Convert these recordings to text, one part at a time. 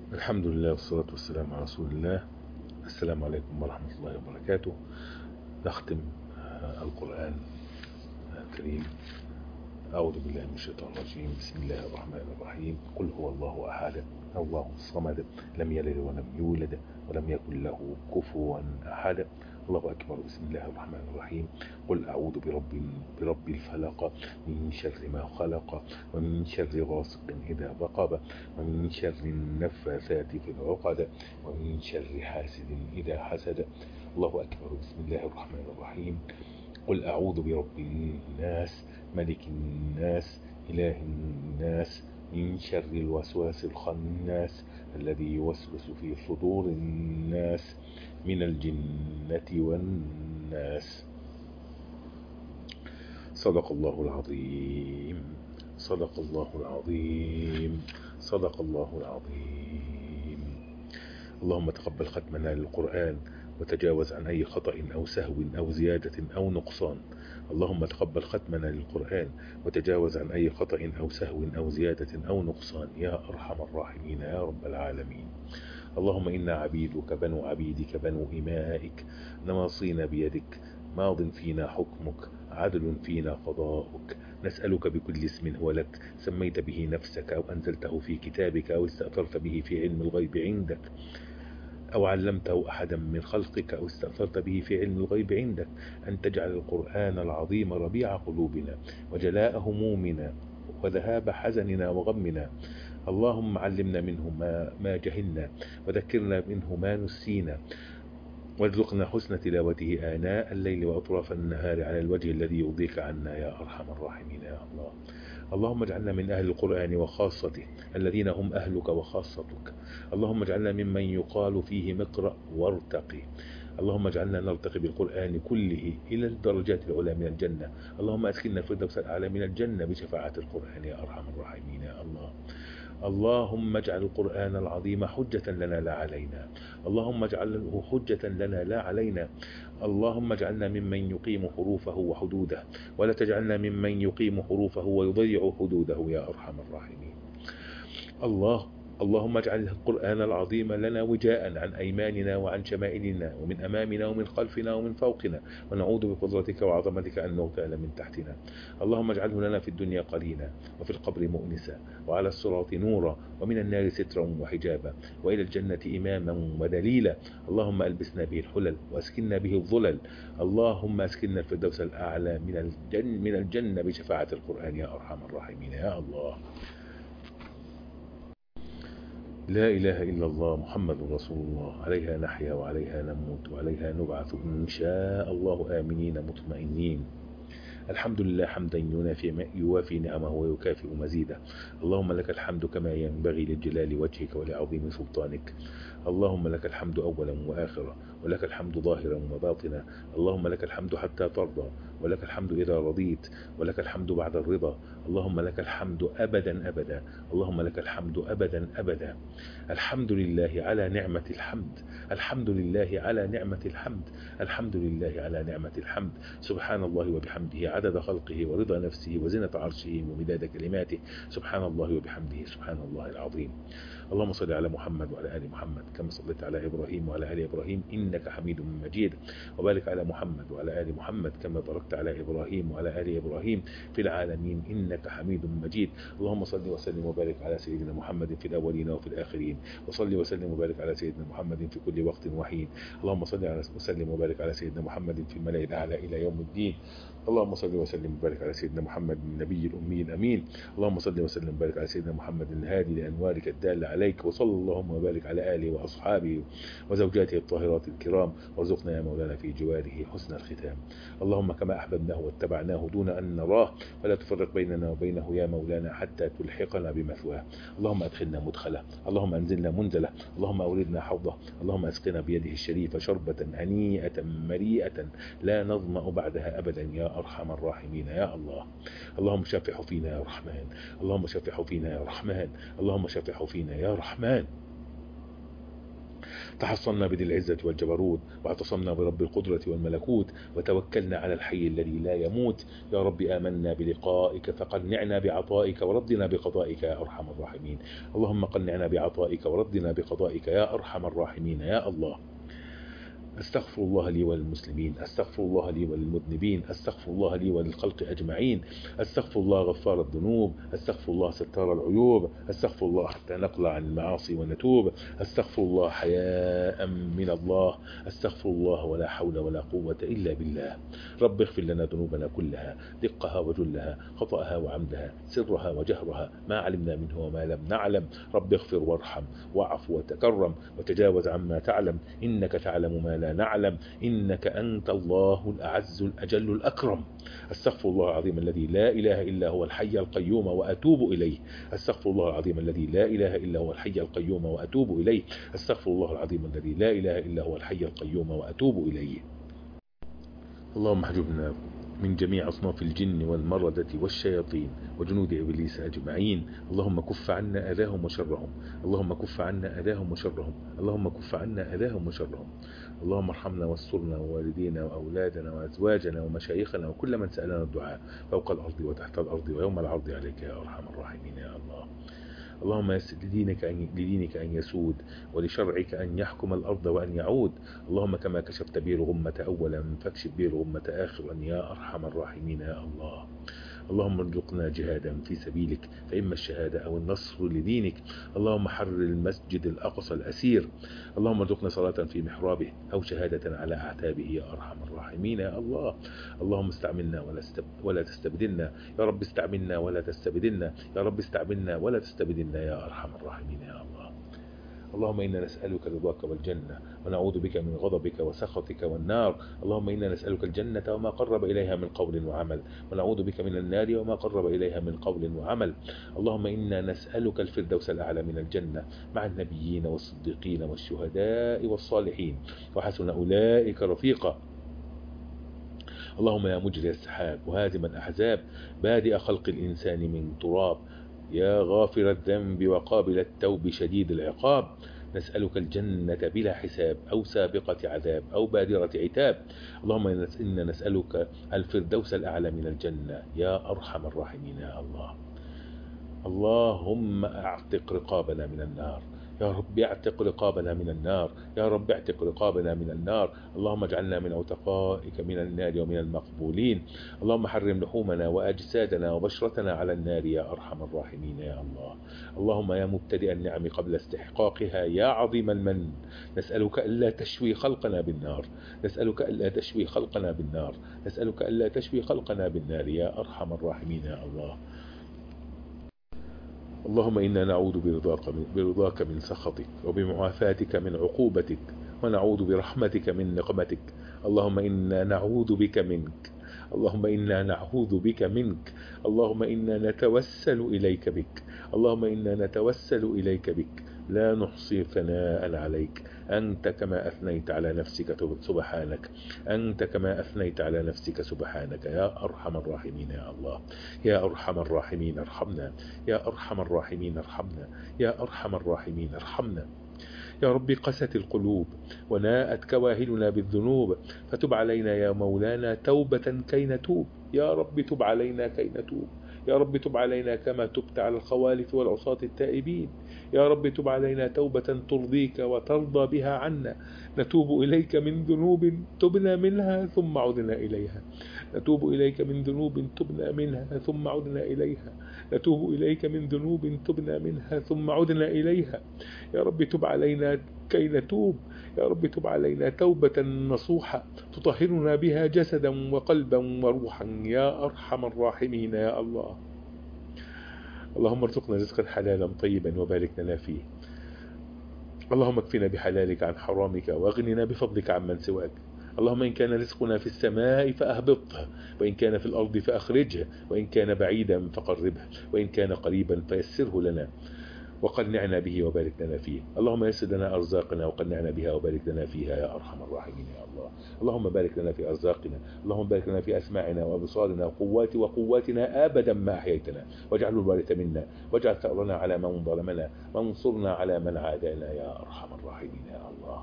الحمد لله والصلاة والسلام على رسول الله. السلام عليكم ورحمة الله وبركاته. نختم القرآن الكريم. أعوذ بالله من الشيطان الرجيم. بسم الله الرحمن الرحيم. قل هو الله أحد الله الصمد لم يلد ولم يولد ولم يكن له كفوا أحد. الله أكبر. بسم الله الرحمن الرحيم. قل أعوذ برب الفلق من شر ما خلق ومن شر غاسق إذا وقب ومن شر النفاثات في العقد ومن شر حاسد إذا حسد. الله أكبر. بسم الله الرحمن الرحيم. قل أعوذ برب الناس ملك الناس إله الناس من شر الوسواس الخناس الذي يوسوس في صدور الناس من الجنة والناس. صدق الله العظيم. صدق الله العظيم. صدق الله العظيم. اللهم تقبل ختمنا للقرآن وتجاوز عن أي خطأ أو سهو أو زيادة أو نقصان. اللهم تقبل ختمنا للقرآن وتجاوز عن أي خطأ أو سهو أو زيادة أو نقصان يا أرحم الراحمين يا رب العالمين. اللهم إنا عبيدك بنو عبيدك بنو إمائك نواصينا بيدك ماض فينا حكمك عدل فينا قضاؤك. نسألك بكل اسم هو لك سميت به نفسك أو أنزلته في كتابك أو استأثرت به في علم الغيب عندك أو علمته أحدا من خلقك أو استأثرت به في علم الغيب عندك أن تجعل القرآن العظيم ربيع قلوبنا وجلاء همومنا وذهاب حزننا وغمنا. اللهم علمنا منه ما جهلنا وذكرنا منه ما نسينا وارزقنا حسن تلاوته آناء الليل وأطراف النهار على الوجه الذي يرضيك عنا يا أرحم الراحمين يا الله. اللهم اجعلنا من أهل القرآن وخاصته الذين هم أهلك وخاصتك. اللهم اجعلنا ممن يقال فيه اقرأ وارتقي. اللهم اجعلنا نرتقي بالقرآن كله إلى الدرجات العلى من الجنة. اللهم أدخلنا الفردوس الأعلى من الجنة بشفاعة القرآن يا أرحم الراحمين يا الله. اللهم اجعل القرآن العظيم حجة لنا لا علينا. اللهم اجعله حجة لنا لا علينا. اللهم اجعلنا ممن يقيم حروفه وحدوده ولا تجعلنا ممن يقيم حروفه ويضيع حدوده يا أرحم الراحمين. اللهم اجعل القرآن العظيم لنا وجاء عن أيماننا وعن شمائلنا ومن أمامنا ومن خلفنا ومن فوقنا ونعوذ بقدرتك وعظمتك أن نغتال من تحتنا. اللهم اجعله لنا في الدنيا قرينا وفي القبر مؤنسا وعلى الصراط نورا ومن النار سترا وحجابا وإلى الجنة إماما ودليلا. اللهم ألبسنا به الحلل وأسكننا به الظلل. اللهم أسكننا الفردوس الأعلى من الجنة بشفاعة القرآن يا أرحم الراحمين يا الله. لا إله إلا الله محمد رسول الله. عليها نحيا وعليها نموت وعليها نبعث إن شاء الله آمنين مطمئنين. الحمد لله حمدا يوافي نعمه ويكافئ مزيده. اللهم لك الحمد كما ينبغي لجلال وجهك ولعظيم سلطانك. اللهم لك الحمد أولا وآخرا ولك الحمد ظاهرا وباطنا. اللهم لك الحمد حتى ترضى ولك الحمد إذا رضيت ولك الحمد بعد الرضا. اللهم لك الحمد أبدا أبدا. اللهم لك الحمد أبدا أبدا. الحمد لله على نعمة الحمد. الحمد لله على نعمة الحمد. الحمد لله على نعمة الحمد. سبحان الله وبحمده عدد خلقه ورضا نفسه وزنة عرشه ومداد كلماته. سبحان الله وبحمده سبحان الله العظيم. اللهم صل على محمد وعلى آل محمد كما صليت على إبراهيم وعلى آل إبراهيم إنك حميد مجيد. وبارك على محمد وعلى آل محمد كما باركت على إبراهيم وعلى آل إبراهيم في العالمين إنك حميد مجيد. اللهم صل وسلم وبارك على سيدنا محمد في الأولين وفي الآخرين. وصل وسلم وبارك على سيدنا محمد في كل وقت وحين. اللهم صل وسلم وبارك على سيدنا محمد في الملأ الأعلى إلى يوم الدين. اللهم صل وسلم وبارك على سيدنا محمد النبي الأمي الأمين. اللهم صل وسلم وبارك على سيدنا محمد الهادي لأنوارك الدالة عليك. وصلى اللهم وبارك على آله وأصحابه وزوجاته الطاهرات الكرام. وارزقنا يا مولانا في جواره حسن الختام. اللهم كما أحببناه واتبعناه دون أن نراه ولا تفرق بيننا وبينه يا مولانا حتى تلحقنا بمثواه. اللهم أدخلنا مدخله. اللهم أنزلنا منزله. اللهم أوردنا حوضه. اللهم أسقنا بيده الشريفة شربة هنيئة مريئة لا نظمأ بعدها أبدا يا أرحم الراحمين يا الله. اللهم شفح فينا يا رحمن. اللهم شفح فينا يا رحمن. اللهم شفح فينا يا رحمن. تحصنا بذي العزة والجبروت، واعتصمنا برب القدرة والملكوت، وتوكلنا على الحي الذي لا يموت. يا رب آمنا بلقائك فقنعنا بعطائك وردنا بقضائك يا أرحم الراحمين. اللهم قنعنا بعطائك وردنا بقضائك يا أرحم الراحمين يا الله. أستغفر الله لي وللمسلمين، أستغفر الله لي وللمذنبين، أستغفر الله لي وللخلق أجمعين، أستغفر الله غفار الذنوب، أستغفر الله ستار العيوب، أستغفر الله حتى نقلع عن المعاصي ونتوب، أستغفر الله حياء من الله، أستغفر الله ولا حول ولا قوة إلا بالله. رب اغفر لنا ذنوبنا كلها، دقها وجلها، خطأها وعمدها، سرها وجهرها، ما علمنا منه وما لم نعلم. رب اغفر وارحم واعف وتكرم وتجاوز عما تعلم، إنك تعلم ما لا نعلم، إنك أنت الله الأعز الأجل الأكرم. أستغفر الله العظيم الذي لا إله إلا هو الحي القيوم وأتوب إليه. أستغفر الله العظيم الذي لا إله إلا هو الحي القيوم وأتوب إليه. أستغفر الله العظيم الذي لا إله إلا هو الحي القيوم وأتوب إليه. اللهم احجبنا من جميع أصناف الجن والمردة والشياطين وجنود إبليس أجمعين. اللهم كف عنا أذاهم وشرهم، اللهم كف عنا أذاهم وشرهم، اللهم كف عنا أذاهم وشرهم. اللهم ارحمنا واسترنا ووالدينا وأولادنا وأزواجنا ومشايخنا وكل من سألنا الدعاء فوق الأرض وتحت الأرض ويوم العرض عليك يا أرحم الراحمين يا الله. اللهم يسر لدينك أن يسود، ولشرعك أن يحكم الأرض وأن يعود. اللهم كما كشفت به الغمة أولا فاكشف به الغمة آخرا يا أرحم الراحمين يا الله. اللهم ارزقنا جهادا في سبيلك، فإما الشهادة أو النصر لدينك. اللهم حرر المسجد الأقصى الأسير. اللهم ارزقنا صلاة في محرابه أو شهادة على أعتابه يا أرحم الراحمين يا الله. اللهم استعملنا ولا تستبدلنا يا رب، استعملنا ولا تستبدلنا يا رب، استعملنا ولا تستبدلنا يا أرحم الراحمين يا الله. اللهم إنا نسألك رضاك والجنة، ونعوذ بك من غضبك وسخطك والنار. اللهم إنا نسألك الجنة وما قرب إليها من قول وعمل، ونعوذ بك من النار وما قرب إليها من قول وعمل. اللهم إنا نسألك الفردوس الأعلى من الجنة مع النبيين والصديقين والشهداء والصالحين، وحسن أولئك رفيقا. اللهم يا مجري السحاب وهادم الأحزاب، بادئ خلق الإنسان من تراب، يا غافر الذنب وقابل التوب شديد العقاب، نسألك الجنة بلا حساب أو سابقة عذاب أو بادرة عتاب. اللهم إنا نسألك الفردوس الأعلى من الجنة يا أرحم الراحمين يا الله. اللهم اعتق رقابنا من النار يا رب، اعتق رقابنا من النار يا رب، اعتق رقابنا من النار. اللهم اجعلنا من عتقائك من النار ومن المقبولين. اللهم حرم لحومنا وأجسادنا وبشرتنا على النار يا أرحم الراحمين يا الله. اللهم يا مبتدئ النعم قبل استحقاقها يا عظيم المن، نسألك ألا تشوي خلقنا بالنار، نسألك ألا تشوي خلقنا بالنار، نسألك ألا تشوي خلقنا بالنار يا أرحم الراحمين يا الله. اللهم إنا نعوذ برضاك من سخطك، وبمعافاتك من عقوبتك، ونعوذ برحمتك من نقمتك. اللهم إنا نعوذ بك منك، اللهم إنا نعوذ بك منك، اللهم إنا نتوسل إليك بك، اللهم إنا نتوسل إليك بك، لا نحصي ثناء عليك، أنت كما أثنيت على نفسك سبحانك، أنت كما أثنيت على نفسك سبحانك يا أرحم الراحمين يا الله. يا أرحم الراحمين ارحمنا، يا أرحم الراحمين ارحمنا، يا أرحم الراحمين ارحمنا. يا رب قست القلوب وناءت كواهلنا بالذنوب، فتب علينا يا مولانا توبة كي نتوب. يا رب تب علينا كي نتوب، يا رب تب علينا كما تبت على الخوالف والعصاة التائبين. يا رب تب علينا توبة ترضيك وترضى بها عنا. نتوب إليك من ذنوب تبنا منها ثم عدنا إليها، نتوب إليك من ذنوب تبنا منها ثم عدنا إليها، نتوب إليك من ذنوب تبنا منها ثم عدنا إليها. يا رب تب علينا كي نتوب، يا رب تب علينا توبة نصوحة تطهرنا بها جسدا وقلبا وروحا يا أرحم الراحمين يا الله. اللهم ارزقنا رزقا حلالا طيبا وبارك لنا فيه. اللهم اكفنا بحلالك عن حرامك واغننا بفضلك عمن سواك. اللهم إن كان رزقنا في السماء فأهبطه، وإن كان في الأرض فأخرجه، وإن كان بعيدا فقربه، وإن كان قريبا فيسره لنا. وقنعنا به وبارك لنا فيه. اللهم يسر لنا أرزاقنا وقنعنا بها وبارك لنا فيها يا أرحم الراحمين يا الله. اللهم بارك لنا في أرزاقنا، اللهم بارك لنا في أسماعنا وأبصارنا وقواتنا أبدا ما أحييتنا، واجعله الوارث منا، واجعل ثأرنا على من ظلمنا، وانصرنا على من عادانا يا أرحم الراحمين يا الله.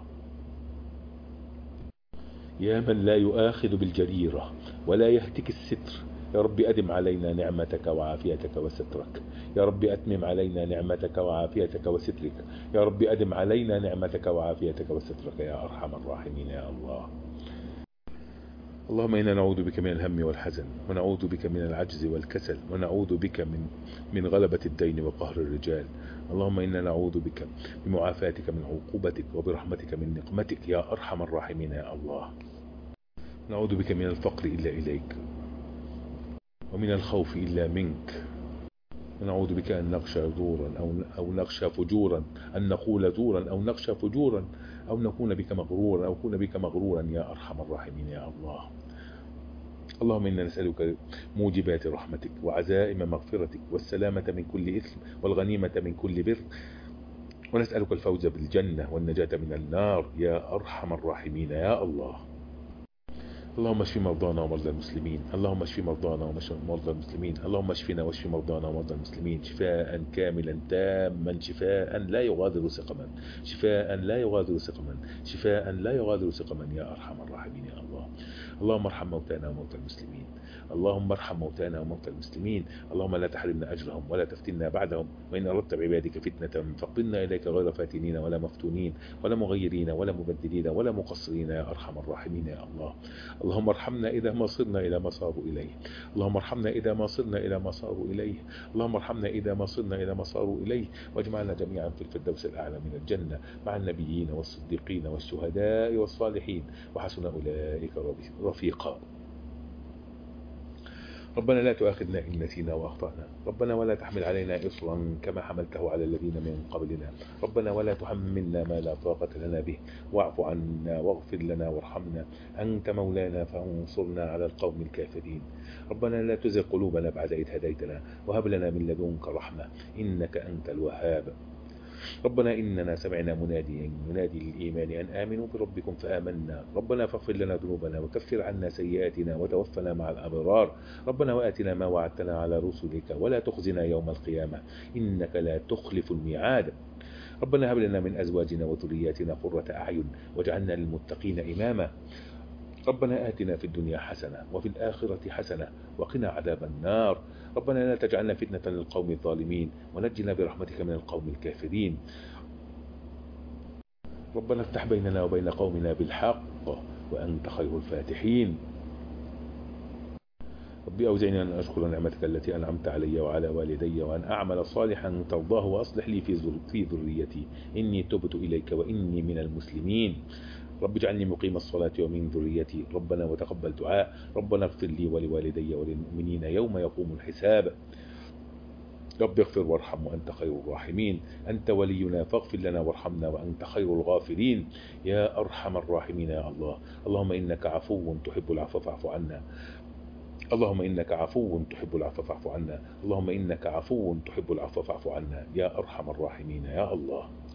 يا من لا يؤاخذ بالجريرة ولا يهتك الستر، يا رب أدم علينا نعمتك وعافيتك وسترك، يا رب أتمم علينا نعمتك وعافيتك وسترك، يا رب أدم علينا نعمتك وعافيتك وسترك يا أرحم الراحمين يا الله. اللهم إنا نعوذ بك من الهم والحزن، ونعوذ بك من العجز والكسل، ونعوذ بك من غلبة الدين وقهر الرجال. اللهم إنا نعوذ بك بمعافاتك من عقوبتك وبرحمتك من نقمتك يا أرحم الراحمين يا الله. نعوذ بك من الفقر إلا إليك، ومن الخوف إلا منك، ونعوذ بك أن نخشى زورا أو نخشى فجورا، أن نقول زورا أو نخشى فجورا، أو نكون بك مغرورا أو كون بك مغرورا يا أرحم الراحمين يا الله. اللهم إنا نسألك موجبات رحمتك وعزائم مغفرتك والسلامة من كل إثم والغنيمة من كل بر، ونسألك الفوز بالجنة والنجاة من النار يا أرحم الراحمين يا الله. اللهم اشف مرضانا ومرضى المسلمين، اللهم اشف مرضانا ومرضى المسلمين، اللهم اشفنا واشف مرضانا ومرضى المسلمين شفاء كاملا تاما، شفاء لا يغادر سقما، شفاء لا يغادر سقما، شفاء لا يغادر سقما يا أرحم الراحمين يا الله. اللهم ارحم موتانا وموتى المسلمين، اللهم ارحم موتانا وموتى المسلمين، اللهم لا تحرمنا أجرهم ولا تفتنا بعدهم، وإن أردت بعبادك فتنة فاقبلنا إليك غير فاتنين ولا مفتونين ولا مغيرين ولا مبدلين ولا مقصرين يا أرحم الراحمين يا الله. اللهم ارحمنا إذا ما صرنا إلى ما صاروا إليه، اللهم ارحمنا إذا ما صرنا إلى ما صاروا إليه، اللهم ارحمنا إذا ما صرنا إلى ما صاروا إليه، واجمعنا جميعا في الفردوس الأعلى من الجنة مع النبيين والصديقين والشهداء والصالحين، وحسن أولئك رفيقا. ربنا لا تؤاخذنا إن نسينا وأخطأنا، ربنا ولا تحمل علينا إصرا كما حملته على الذين من قبلنا، ربنا ولا تحملنا ما لا طاقة لنا به، واعف عنا واغفر لنا وارحمنا، أنت مولانا فانصرنا على القوم الكافرين. ربنا لا تزغ قلوبنا بعد إذ هديتنا وهب لنا من لدنك رحمة إنك أنت الوهاب. ربنا إننا سمعنا مناديا ينادي للإيمان أن آمنوا بربكم فآمنا، ربنا فاغفر لنا ذنوبنا وكفر عنا سيئاتنا وتوفنا مع الأبرار، ربنا وآتنا ما وعدتنا على رسلك ولا تخزنا يوم القيامة إنك لا تخلف الميعاد. ربنا هب لنا من أزواجنا وذرياتنا قرة أعين واجعلنا للمتقين إماما. ربنا آتنا في الدنيا حسنة وفي الآخرة حسنة وقنا عذاب النار. ربنا لا تجعلنا فتنة للقوم الظالمين ونجنا برحمتك من القوم الكافرين. ربنا افتح بيننا وبين قومنا بالحق وأنت خير الفاتحين. ربي أوزعني أن أشكر نعمتك التي أنعمت علي وعلى والدي وأن أعمل صالحا ترضاه وأصلح لي في ذريتي إني تبت إليك وإني من المسلمين. رب اجعلني مقيم الصلاة ومن ذريتي ربنا وتقبل دعاء. ربنا اغفر لي ولوالدي وللمؤمنين يوم يقوم الحساب. رب اغفر وارحم وأنت خير الراحمين، أنت ولينا فاغفر لنا وارحمنا وأنت خير الغافرين يا أرحم الراحمين يا الله. اللهم إنك عفو تحب العفو فاعف عنا، اللهم إنك عفو تحب العفو فاعف عنا، اللهم إنك عفو تحب العفو فاعف عنا يا أرحم الراحمين يا الله.